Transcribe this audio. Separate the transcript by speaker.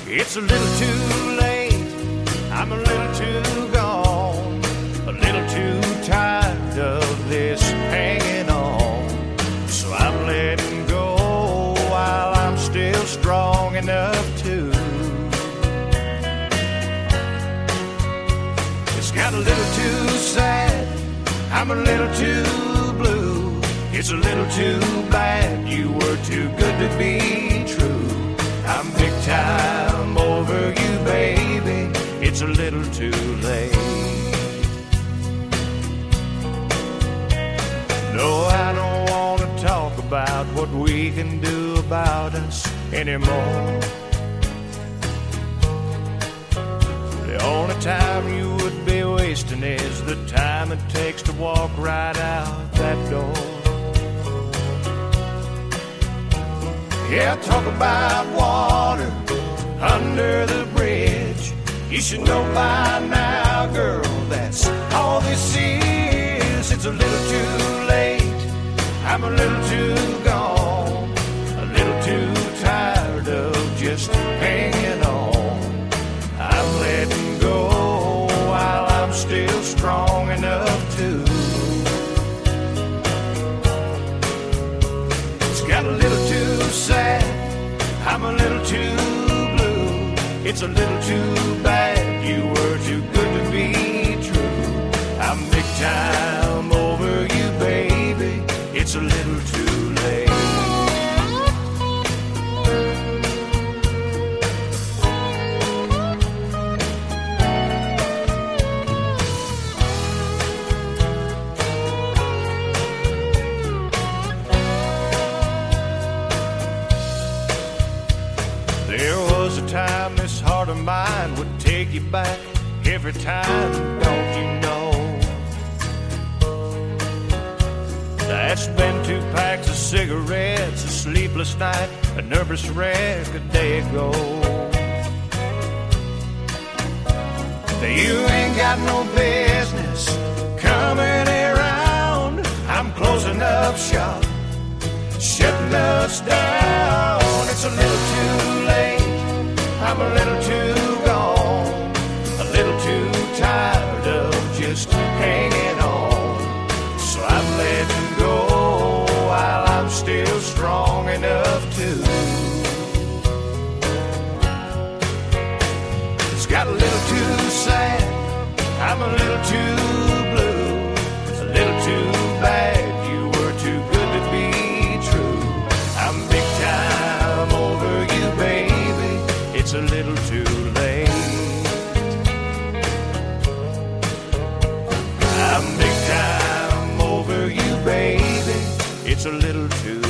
Speaker 1: It's a little too late, I'm a little too gone, a little too tired of this hanging on. So I'm letting go while I'm still strong enough to. It's got a little too sad, I'm a little too blue. It's a little too bad, you were too good to be true. I'm big time over you, baby. It's a little too late. No, I don't want to talk about what we can do about us anymore. The only time you would be wasting is the time it takes to walk right out that door. Yeah, talk about water under the bridge. You should know by now, girl, that's all this is. It's a little too late, I'm a little too gone, a little too tired of just hanging on. I'm letting go while I'm still strong enough to. It's got a little too sad, I'm a little too blue. It's a little too bad, you were too good to be true. I'm big time over you, baby. It's a little too late. There was a time this heart of mine would take you back every time, don't you know? That's been 2 packs of cigarettes, a sleepless night, a nervous wreck a day ago. You ain't got no business coming around. I'm closing up shop, shutting us down. It's a little too late, I'm a little too gone, a little too tired of just hanging on. So I'm letting go while I'm still strong enough to. It's got a little too sad, I'm a little too blue. It's a little too bad, you were too good to be true. I'm big time over you, baby. It's a little too late. I'm big time over you, baby. It's a little too